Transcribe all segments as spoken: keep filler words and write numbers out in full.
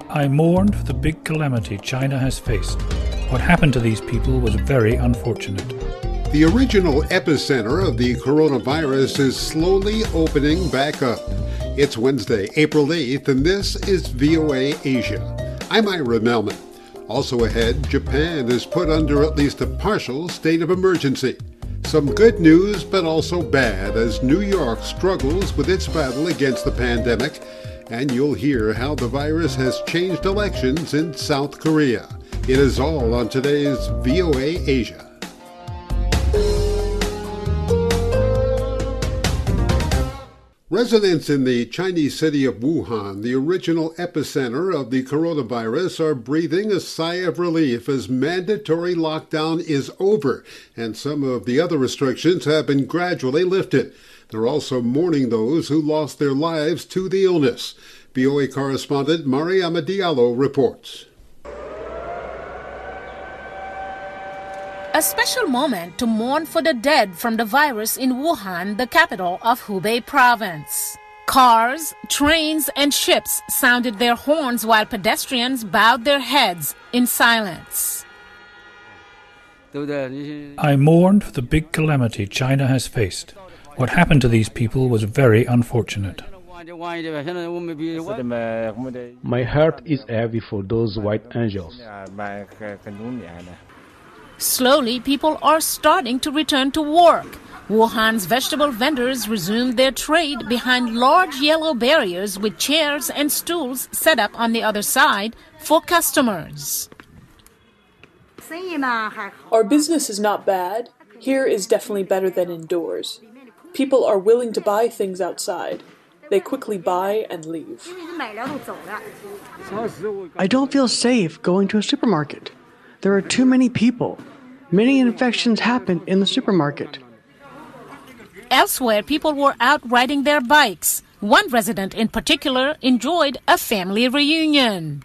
I mourned for the big calamity China has faced. What happened to these people was very unfortunate. The original epicenter of the coronavirus is slowly opening back up. It's Wednesday, April eighth, and this is V O A Asia. I'm Ira Melman. Also ahead, Japan is put under at least a partial state of emergency. Some good news, but also bad, as New York struggles with its battle against the pandemic. And you'll hear how the virus has changed elections in South Korea. It is all on today's V O A Asia. Residents in the Chinese city of Wuhan, the original epicenter of the coronavirus, are breathing a sigh of relief as mandatory lockdown is over and some of the other restrictions have been gradually lifted. They're also mourning those who lost their lives to the illness. V O A correspondent Mariama Diallo reports. A special moment to mourn for the dead from the virus in Wuhan, the capital of Hubei province. Cars, trains, and ships sounded their horns while pedestrians bowed their heads in silence. I mourned for the big calamity China has faced. What happened to these people was very unfortunate. My heart is heavy for those white angels. Slowly, people are starting to return to work. Wuhan's vegetable vendors resumed their trade behind large yellow barriers with chairs and stools set up on the other side for customers. Our business is not bad. Here is definitely better than indoors. People are willing to buy things outside. They quickly buy and leave. I don't feel safe going to a supermarket. There are too many people. Many infections happen in the supermarket. Elsewhere, people were out riding their bikes. One resident in particular enjoyed a family reunion.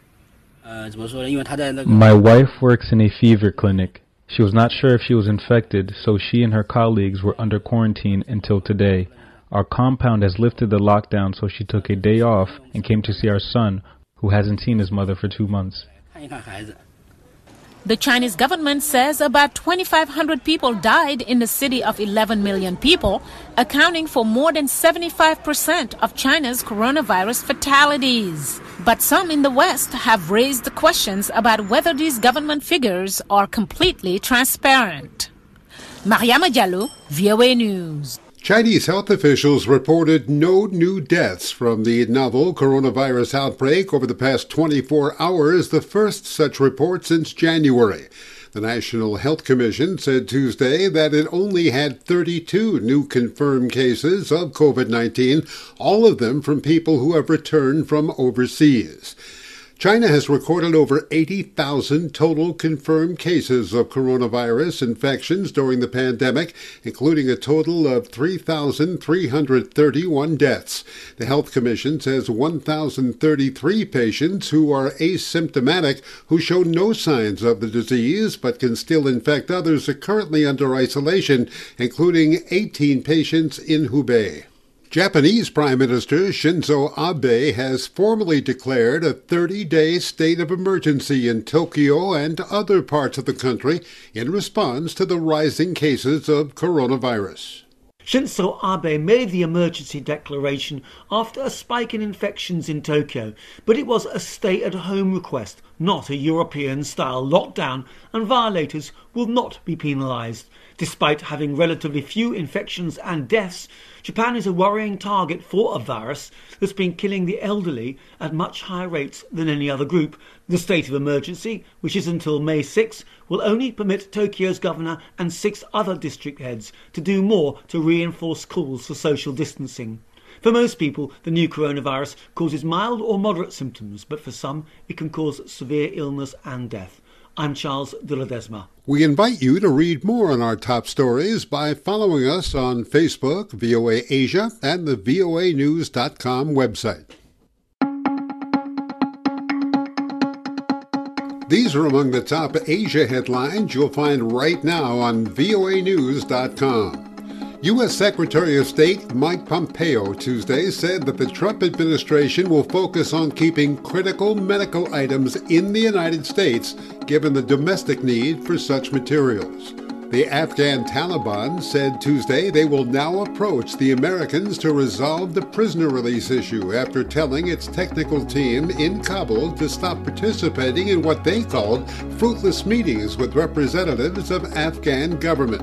My wife works in a fever clinic. She was not sure if she was infected, so she and her colleagues were under quarantine until today. Our compound has lifted the lockdown, so she took a day off and came to see our son, who hasn't seen his mother for two months. The Chinese government says about twenty-five hundred people died in the city of eleven million people, accounting for more than seventy-five percent of China's coronavirus fatalities. But some in the West have raised questions about whether these government figures are completely transparent. Mariama Diallo, V O A News. Chinese health officials reported no new deaths from the novel coronavirus outbreak over the past twenty-four hours, the first such report since January. The National Health Commission said Tuesday that it only had thirty-two new confirmed cases of COVID nineteen, all of them from people who have returned from overseas. China has recorded over eighty thousand total confirmed cases of coronavirus infections during the pandemic, including a total of three thousand three hundred thirty-one deaths. The Health Commission says one thousand thirty-three patients who are asymptomatic, who show no signs of the disease but can still infect others, are currently under isolation, including eighteen patients in Hubei. Japanese Prime Minister Shinzo Abe has formally declared a thirty-day state of emergency in Tokyo and other parts of the country in response to the rising cases of coronavirus. Shinzo Abe made the emergency declaration after a spike in infections in Tokyo, but it was a stay-at-home request, not a European-style lockdown, and violators will not be penalised. Despite having relatively few infections and deaths, Japan is a worrying target for a virus that's been killing the elderly at much higher rates than any other group. The state of emergency, which is until May sixth, will only permit Tokyo's governor and six other district heads to do more to reinforce calls for social distancing. For most people, the new coronavirus causes mild or moderate symptoms, but for some, it can cause severe illness and death. I'm Charles de Ledesma. We invite you to read more on our top stories by following us on Facebook, V O A Asia, and the V O A news dot com website. These are among the top Asia headlines you'll find right now on V O A news dot com. U S Secretary of State Mike Pompeo Tuesday said that the Trump administration will focus on keeping critical medical items in the United States, given the domestic need for such materials. The Afghan Taliban said Tuesday they will now approach the Americans to resolve the prisoner release issue after telling its technical team in Kabul to stop participating in what they called fruitless meetings with representatives of Afghan government.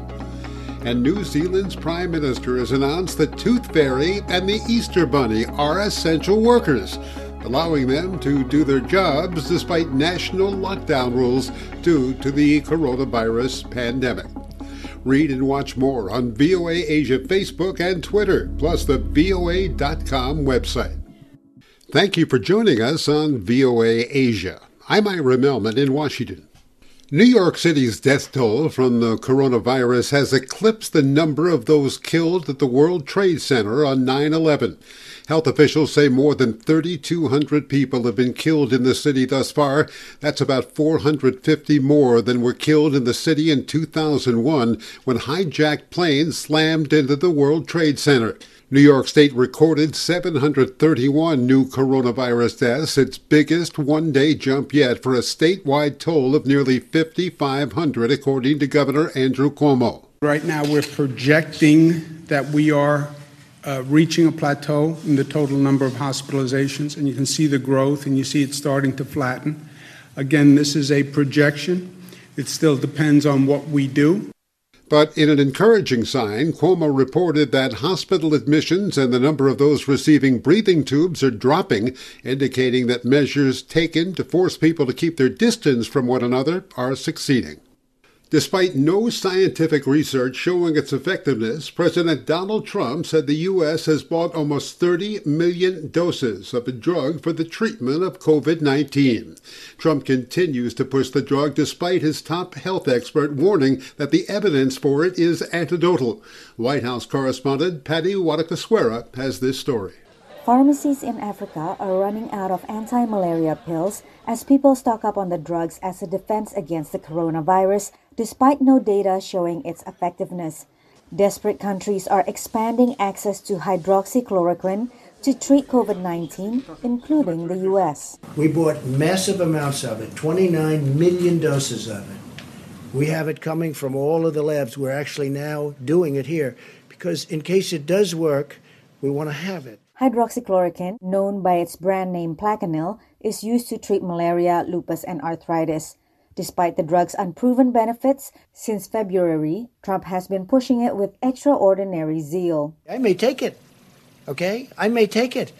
And New Zealand's Prime Minister has announced that Tooth Fairy and the Easter Bunny are essential workers, allowing them to do their jobs despite national lockdown rules due to the coronavirus pandemic. Read and watch more on V O A Asia Facebook and Twitter, plus the V O A dot com website. Thank you for joining us on V O A Asia. I'm Ira Melman in Washington. New York City's death toll from the coronavirus has eclipsed the number of those killed at the World Trade Center on nine eleven. Health officials say more than thirty-two hundred people have been killed in the city thus far. That's about four hundred fifty more than were killed in the city in two thousand one when hijacked planes slammed into the World Trade Center. New York State recorded seven hundred thirty-one new coronavirus deaths, its biggest one-day jump yet for a statewide toll of nearly fifty-five hundred, according to Governor Andrew Cuomo. Right now we're projecting that we are uh, reaching a plateau in the total number of hospitalizations, and you can see the growth, and you see it starting to flatten. Again, this is a projection. It still depends on what we do. But in an encouraging sign, Cuomo reported that hospital admissions and the number of those receiving breathing tubes are dropping, indicating that measures taken to force people to keep their distance from one another are succeeding. Despite no scientific research showing its effectiveness, President Donald Trump said the U S has bought almost thirty million doses of a drug for the treatment of COVID nineteen. Trump continues to push the drug despite his top health expert warning that the evidence for it is anecdotal. White House correspondent Patty Wadakaswara has this story. Pharmacies in Africa are running out of anti-malaria pills as people stock up on the drugs as a defense against the coronavirus, despite no data showing its effectiveness. Desperate countries are expanding access to hydroxychloroquine to treat COVID nineteen, including the U S. We bought massive amounts of it, twenty-nine million doses of it. We have it coming from all of the labs. We're actually now doing it here because in case it does work, we want to have it. Hydroxychloroquine, known by its brand name Plaquenil, is used to treat malaria, lupus, and arthritis. Despite the drug's unproven benefits, since February, Trump has been pushing it with extraordinary zeal. I may take it, okay? I may take it.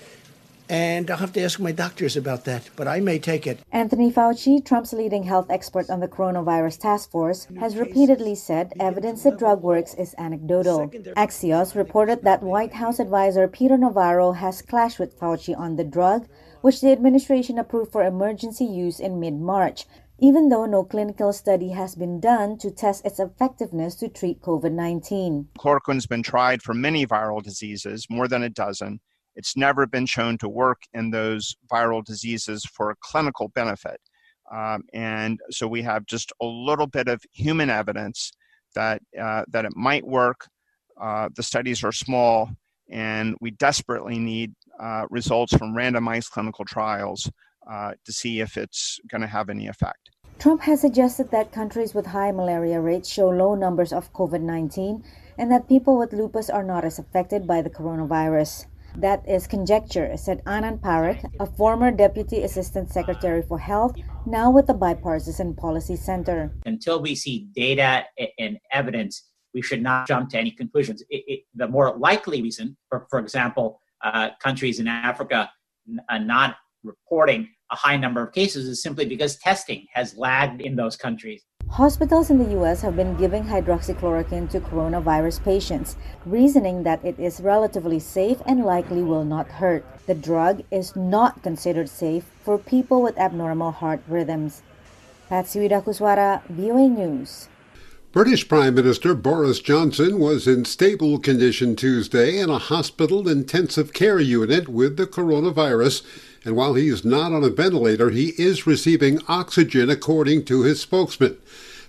And I'll have to ask my doctors about that, but I may take it. Anthony Fauci, Trump's leading health expert on the coronavirus task force, has repeatedly said evidence the drug works is anecdotal. Axios reported that White House advisor Peter Navarro has clashed with Fauci on the drug, which the administration approved for emergency use in mid-March, even though no clinical study has been done to test its effectiveness to treat COVID nineteen. Chloroquine's been tried for many viral diseases, more than a dozen. It's never been shown to work in those viral diseases for a clinical benefit. Um, and so we have just a little bit of human evidence that uh, that it might work. Uh, the studies are small, and we desperately need uh, results from randomized clinical trials uh, to see if it's going to have any effect. Trump has suggested that countries with high malaria rates show low numbers of COVID nineteen and that people with lupus are not as affected by the coronavirus. That is conjecture, said Anand Parekh, a former Deputy Assistant Secretary for Health, now with the Bipartisan Policy Center. Until we see data and evidence, we should not jump to any conclusions. It, it, the more likely reason, for, for example, uh, countries in Africa uh, not reporting a high number of cases is simply because testing has lagged in those countries. Hospitals in the U S have been giving hydroxychloroquine to coronavirus patients, reasoning that it is relatively safe and likely will not hurt. The drug is not considered safe for people with abnormal heart rhythms. Patsy Widakuswara, V O A News. British Prime Minister Boris Johnson was in stable condition Tuesday in a hospital intensive care unit with the coronavirus. And while he's not on a ventilator, he is receiving oxygen, according to his spokesman.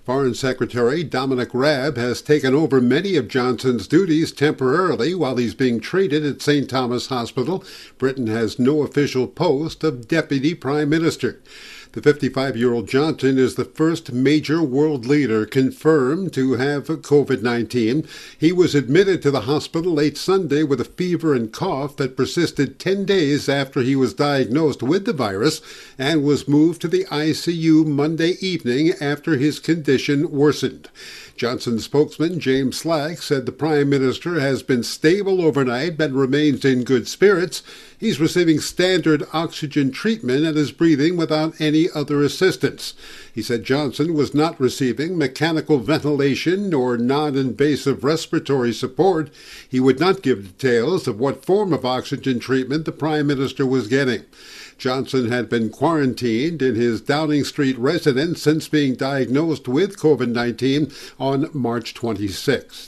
Foreign Secretary Dominic Raab has taken over many of Johnson's duties temporarily while he's being treated at Saint Thomas Hospital. Britain has no official post of Deputy Prime Minister. The fifty-five-year-old Johnson is the first major world leader confirmed to have COVID nineteen. He was admitted to the hospital late Sunday with a fever and cough that persisted ten days after he was diagnosed with the virus and was moved to the I C U Monday evening after his condition worsened. Johnson's spokesman, James Slack, said the Prime Minister has been stable overnight but remains in good spirits. He's receiving standard oxygen treatment and is breathing without any other assistance. He said Johnson was not receiving mechanical ventilation or non-invasive respiratory support. He would not give details of what form of oxygen treatment the Prime Minister was getting. Johnson had been quarantined in his Downing Street residence since being diagnosed with COVID nineteen on March twenty-sixth.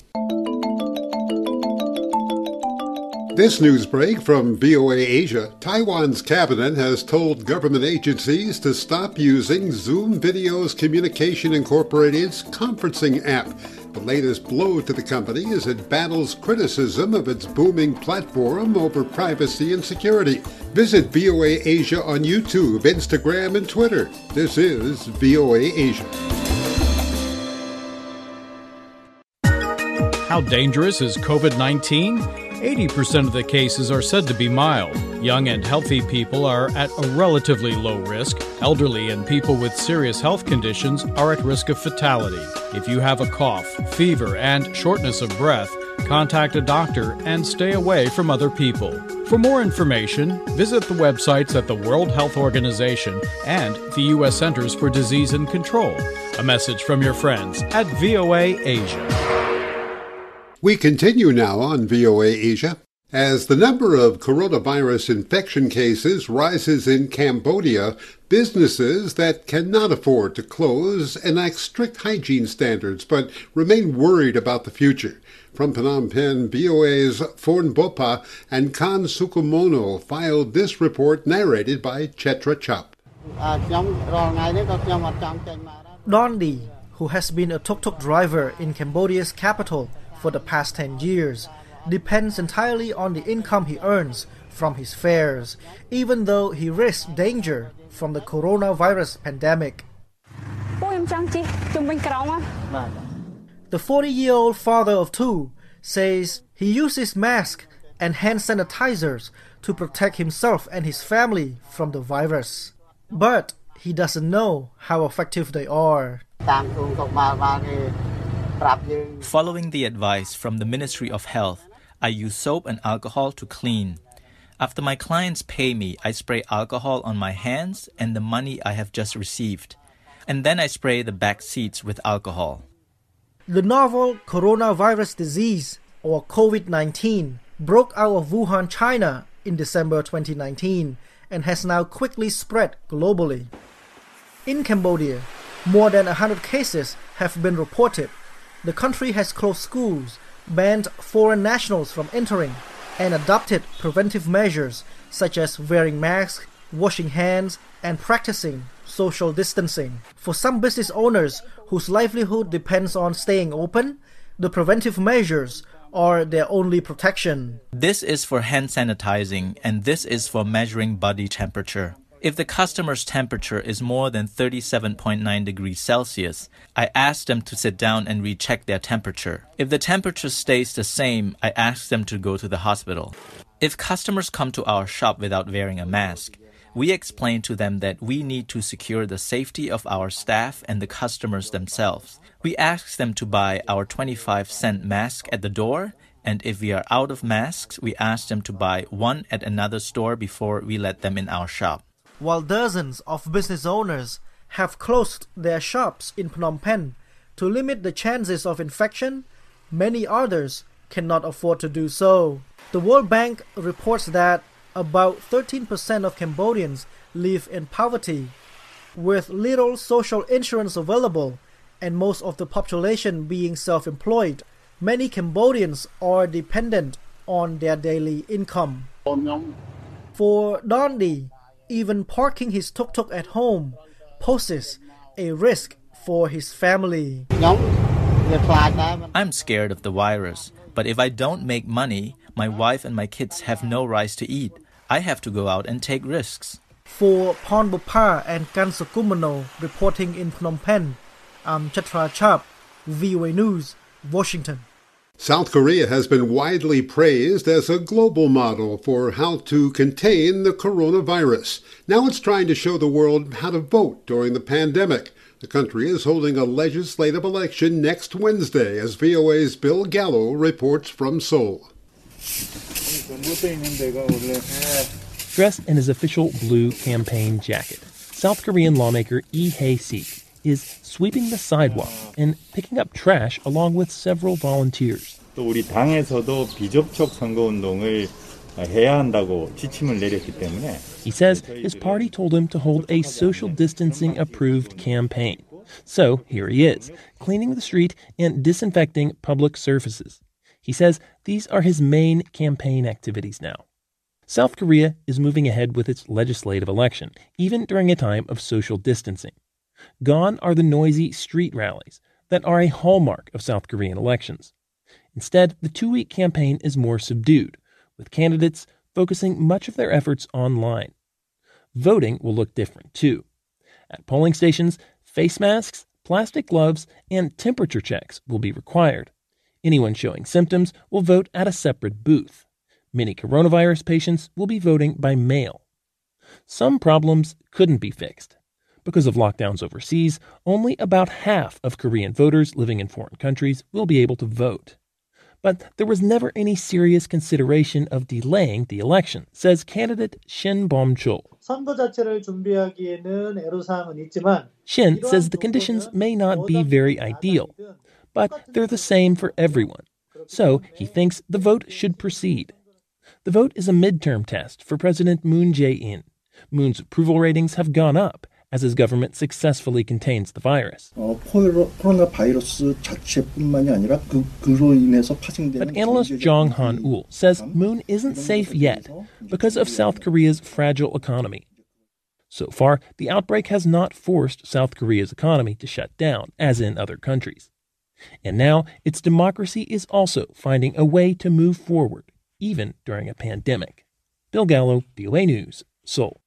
This news break from V O A Asia. Taiwan's cabinet has told government agencies to stop using Zoom Video's Communication Incorporated's conferencing app. The latest blow to the company as it battles criticism of its booming platform over privacy and security. Visit V O A Asia on YouTube, Instagram, and Twitter. This is V O A Asia. How dangerous is COVID nineteen? eighty percent of the cases are said to be mild. Young and healthy people are at a relatively low risk. Elderly and people with serious health conditions are at risk of fatality. If you have a cough, fever, and shortness of breath, contact a doctor and stay away from other people. For more information, visit the websites at the World Health Organization and the U S Centers for Disease and Control. A message from your friends at V O A Asia. We continue now on V O A Asia. As the number of coronavirus infection cases rises in Cambodia, businesses that cannot afford to close enact strict hygiene standards but remain worried about the future. From Phnom Penh, V O A's Phorn Bopa and Khan Sukumono filed this report narrated by Chetra Chap. Dondi, who has been a tuk-tuk driver in Cambodia's capital for the past ten years, depends entirely on the income he earns from his fares, even though he risks danger from the coronavirus pandemic. The forty-year-old father of two says he uses masks and hand sanitizers to protect himself and his family from the virus. But he doesn't know how effective they are. Following the advice from the Ministry of Health, I use soap and alcohol to clean. After my clients pay me, I spray alcohol on my hands and the money I have just received. And then I spray the back seats with alcohol. The novel coronavirus disease, or COVID nineteen, broke out of Wuhan, China in December twenty nineteen and has now quickly spread globally. In Cambodia, more than one hundred cases have been reported. The country has closed schools, banned foreign nationals from entering, and adopted preventive measures such as wearing masks, washing hands, and practicing social distancing. For some business owners whose livelihood depends on staying open, the preventive measures are their only protection. This is for hand sanitizing, and this is for measuring body temperature. If the customer's temperature is more than thirty-seven point nine degrees Celsius, I ask them to sit down and recheck their temperature. If the temperature stays the same, I ask them to go to the hospital. If customers come to our shop without wearing a mask, we explain to them that we need to secure the safety of our staff and the customers themselves. We ask them to buy our twenty-five cent mask at the door, and if we are out of masks, we ask them to buy one at another store before we let them in our shop. While dozens of business owners have closed their shops in Phnom Penh to limit the chances of infection, many others cannot afford to do so. The World Bank reports that about thirteen percent of Cambodians live in poverty, with little social insurance available and most of the population being self-employed. Many Cambodians are dependent on their daily income. For Dondi, even parking his tuk-tuk at home poses a risk for his family. I'm scared of the virus, but if I don't make money, my wife and my kids have no rice to eat. I have to go out and take risks. For Pornbopar and Kansakumano reporting in Phnom Penh, I'm Chatra Chap, V O A News, Washington. South Korea has been widely praised as a global model for how to contain the coronavirus. Now it's trying to show the world how to vote during the pandemic. The country is holding a legislative election next Wednesday, as V O A's Bill Gallo reports from Seoul. Dressed in his official blue campaign jacket, South Korean lawmaker Lee Hae-sik is sweeping the sidewalk and picking up trash along with several volunteers. 또 우리 당에서도 비접촉 선거운동을 해야 한다고 지침을 내렸기 때문에 He says his party told him to hold a social distancing approved campaign. So here he is, cleaning the street and disinfecting public surfaces. He says these are his main campaign activities now. South Korea is moving ahead with its legislative election, even during a time of social distancing. Gone are the noisy street rallies that are a hallmark of South Korean elections. Instead, the two-week campaign is more subdued, with candidates focusing much of their efforts online. Voting will look different, too. At polling stations, face masks, plastic gloves, and temperature checks will be required. Anyone showing symptoms will vote at a separate booth. Many coronavirus patients will be voting by mail. Some problems couldn't be fixed. Because of lockdowns overseas, only about half of Korean voters living in foreign countries will be able to vote. But there was never any serious consideration of delaying the election, says candidate Shin Bom-chul. Shin says the conditions may not be very ideal, but they're the same for everyone. So he thinks the vote should proceed. The vote is a midterm test for President Moon Jae-in. Moon's approval ratings have gone up as his government successfully contains the virus. But analyst Jong Han-ul says Moon isn't safe yet because of South Korea's fragile economy. So far, the outbreak has not forced South Korea's economy to shut down, as in other countries. And now, its democracy is also finding a way to move forward, even during a pandemic. Bill Gallo, V O A News, Seoul.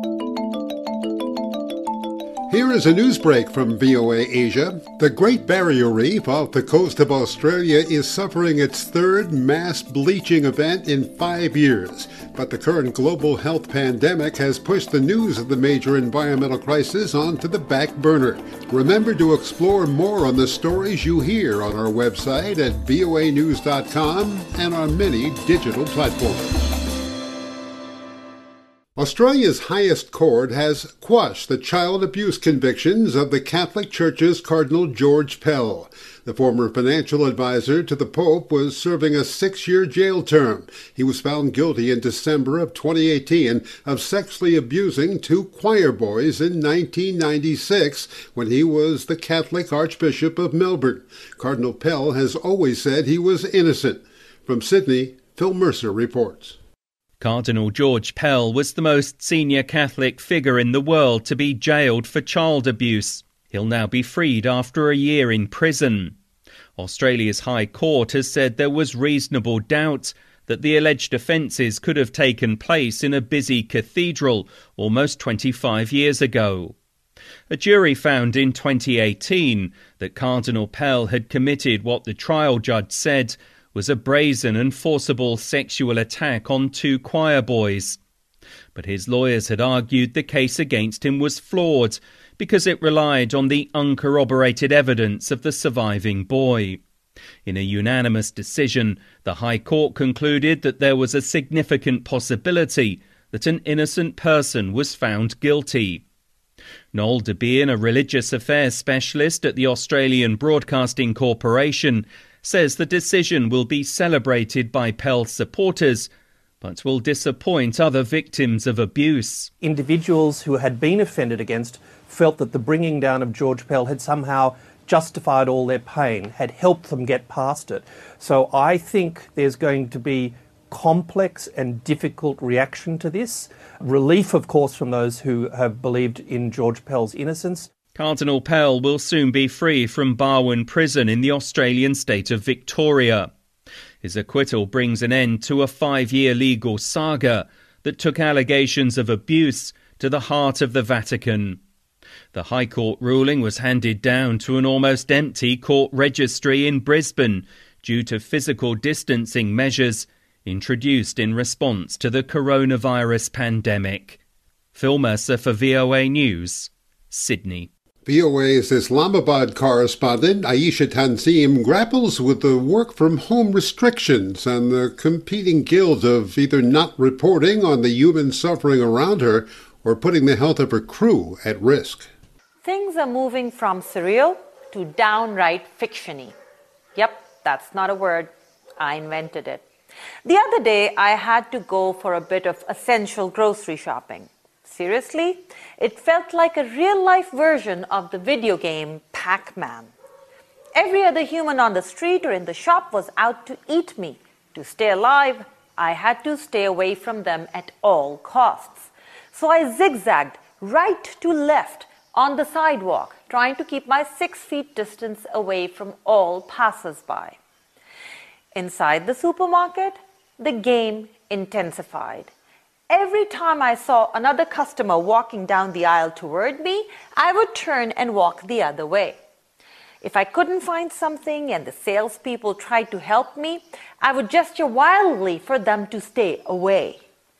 Here is a news break from V O A Asia. The Great Barrier Reef off the coast of Australia is suffering its third mass bleaching event in five years. But the current global health pandemic has pushed the news of the major environmental crisis onto the back burner. Remember to explore more on the stories you hear on our website at V O A news dot com and on many digital platforms. Australia's highest court has quashed the child abuse convictions of the Catholic Church's Cardinal George Pell. The former financial advisor to the Pope was serving a six-year jail term. He was found guilty in December of twenty eighteen of sexually abusing two choir boys in nineteen ninety-six when he was the Catholic Archbishop of Melbourne. Cardinal Pell has always said he was innocent. From Sydney, Phil Mercer reports. Cardinal George Pell was the most senior Catholic figure in the world to be jailed for child abuse. He'll now be freed after a year in prison. Australia's High Court has said there was reasonable doubt that the alleged offences could have taken place in a busy cathedral almost twenty-five years ago. A jury found in twenty eighteen that Cardinal Pell had committed what the trial judge said was a brazen and forcible sexual attack on two choir boys. But his lawyers had argued the case against him was flawed because it relied on the uncorroborated evidence of the surviving boy. In a unanimous decision, the High Court concluded that there was a significant possibility that an innocent person was found guilty. Noel de Beer, a religious affairs specialist at the Australian Broadcasting Corporation, says the decision will be celebrated by Pell's supporters, but will disappoint other victims of abuse. Individuals who had been offended against felt that the bringing down of George Pell had somehow justified all their pain, had helped them get past it. So I think there's going to be complex and difficult reaction to this. Relief, of course, from those who have believed in George Pell's innocence. Cardinal Pell will soon be free from Barwon Prison in the Australian state of Victoria. His acquittal brings an end to a five-year legal saga that took allegations of abuse to the heart of the Vatican. The High Court ruling was handed down to an almost empty court registry in Brisbane due to physical distancing measures introduced in response to the coronavirus pandemic. Phil Mercer for V O A News, Sydney. V O A's Islamabad correspondent Aisha Tanzim grapples with the work-from-home restrictions and the competing guilt of either not reporting on the human suffering around her or putting the health of her crew at risk. Things are moving from surreal to downright fiction-y. Yep, that's not a word. I invented it. The other day, I had to go for a bit of essential grocery shopping. Seriously, it felt like a real-life version of the video game Pac-Man. Every other human on the street or in the shop was out to eat me. To stay alive, I had to stay away from them at all costs. So I zigzagged right to left on the sidewalk, trying to keep my six feet distance away from all passers-by. Inside the supermarket, the game intensified. Every time I saw another customer walking down the aisle toward me, I would turn and walk the other way. If I couldn't find something and the salespeople tried to help me, I would gesture wildly for them to stay away.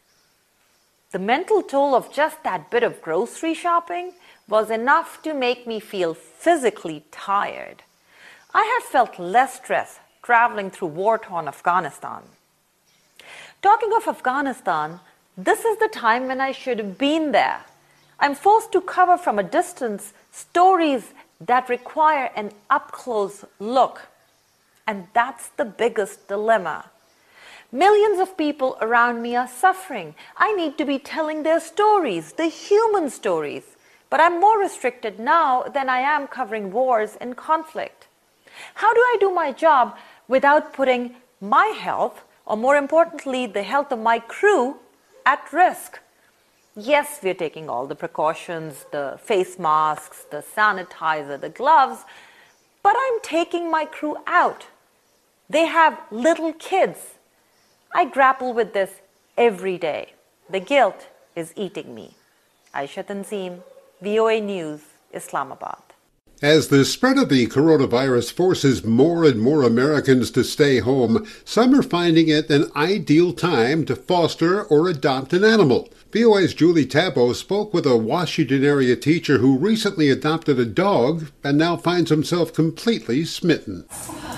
The mental toll of just that bit of grocery shopping was enough to make me feel physically tired. I have felt less stress traveling through war-torn Afghanistan. Talking of Afghanistan, this is the time when I should have been there. I'm forced to cover from a distance stories that require an up-close look. And that's the biggest dilemma. Millions of people around me are suffering. I need to be telling their stories, the human stories. But I'm more restricted now than I am covering wars and conflict. How do I do my job without putting my health, or more importantly, the health of my crew, at risk? Yes, we're taking all the precautions, the face masks, the sanitizer, the gloves, but I'm taking my crew out. They have little kids. I grapple with this every day. The guilt is eating me. Aisha Tanzim, V O A News, Islamabad. As the spread of the coronavirus forces more and more Americans to stay home, some are finding it an ideal time to foster or adopt an animal. V O A's Julie Tabo spoke with a Washington area teacher who recently adopted a dog and now finds himself completely smitten.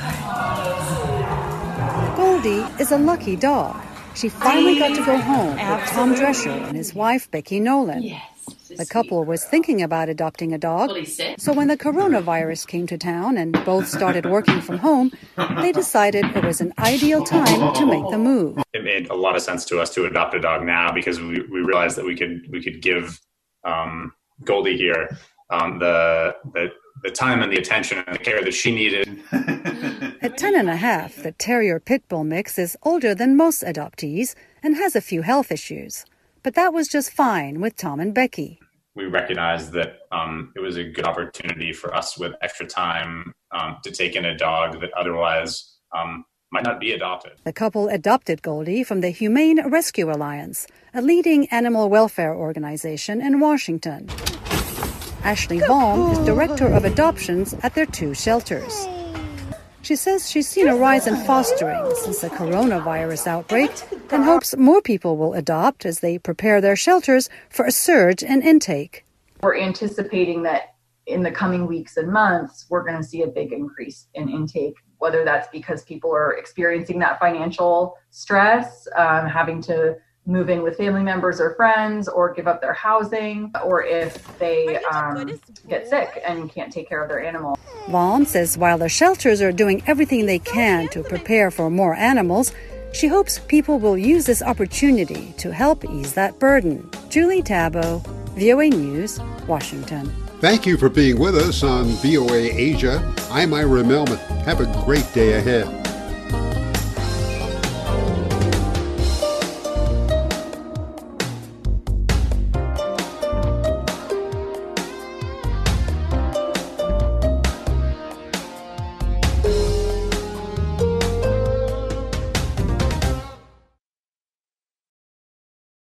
Goldie is a lucky dog. She finally got to go home with Tom Drescher and his wife, Becky Nolan. The couple was thinking about adopting a dog, so when the coronavirus came to town and both started working from home, they decided it was an ideal time to make the move. It made a lot of sense to us to adopt a dog now because we, we realized that we could we could give um, Goldie here um, the, the the time and the attention and the care that she needed. At ten and a half, the Terrier Pit Bull mix is older than most adoptees and has a few health issues. But that was just fine with Tom and Becky. We recognized that um, it was a good opportunity for us with extra time um, to take in a dog that otherwise um, might not be adopted. The couple adopted Goldie from the Humane Rescue Alliance, a leading animal welfare organization in Washington. Ashley Baum is director of adoptions at their two shelters. She says she's seen a rise in fostering since the coronavirus outbreak and hopes more people will adopt as they prepare their shelters for a surge in intake. We're anticipating that in the coming weeks and months, we're going to see a big increase in intake, whether that's because people are experiencing that financial stress, um, having to move in with family members or friends or give up their housing, or if they um, get sick and can't take care of their animal. Vaughn says while the shelters are doing everything they can to prepare for more animals, she hopes people will use this opportunity to help ease that burden. Julie Tabo, V O A News, Washington. Thank you for being with us on V O A Asia. I'm Ira Melman. Have a great day ahead.